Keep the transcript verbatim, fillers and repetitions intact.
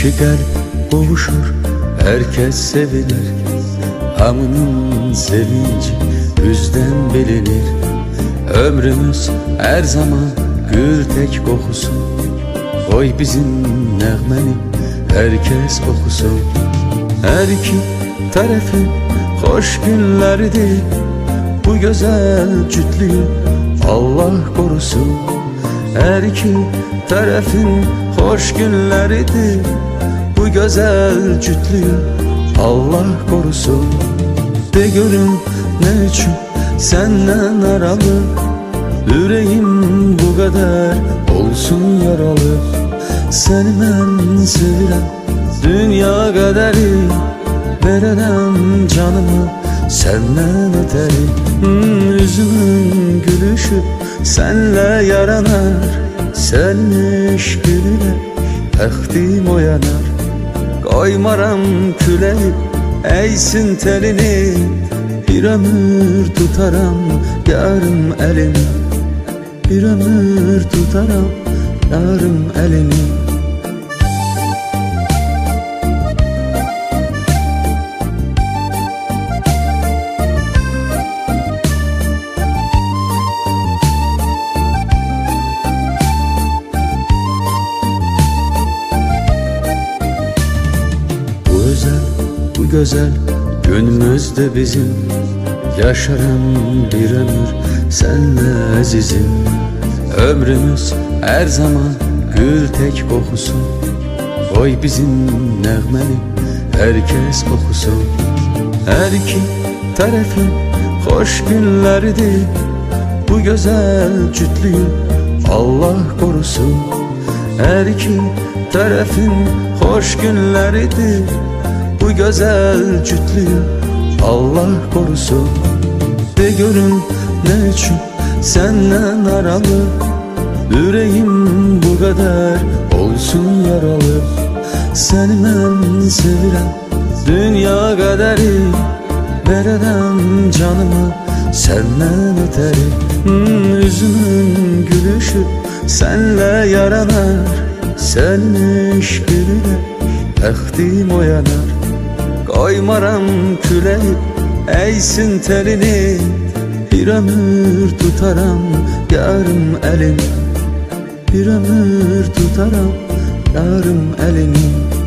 İki kalp qovuşur, herkes sevilir. Hamının sevinci yüzden bilinir. Ömrümüz her zaman gül tek kokusu. Oy bizim nəğməni herkes okusun. Her iki tarafın hoş günleridir. Bu güzel cütlüğü Allah korusun. Her iki tarafın hoş günleridir. Bu güzel cütlüğü Allah korusun. De görüm ne için senden aralı, yüreğim bu kadar olsun yaralı. Seni ben sevirem, dünya kaderi vererem canımı senden öteri. hmm, Yüzümün gülüşü senle yaranar, senin eşküyle təxtim oyanar. Koymaram küleyi eğsin telini, bir ömür tutaram yarım elini. Bir ömür tutaram yarım elini. Bu güzel günümüzde bizim, yaşarım bir ömür senle azizim. Ömrümüz her zaman gül tek kokusu. Oy bizim nəğməni herkes okusun. Her iki tarafın hoş günleridir. Bu güzel cütlüğü Allah korusun. Her iki tarafın hoş günleridir. Bu güzel cütlüğü Allah korusun. De görün ne için senden aralı, yüreğim bu kadar olsun yaralı. Seni ben sevirem, dünya kaderi vererem canımı senden öteri. hmm, Yüzümün gülüşü senle yaranar, senin eşküyle təxtim oyanar. Koymaram küleyi eğsin telini, bir ömür tutaram yarım elini. Bir ömür tutaram yarım elini.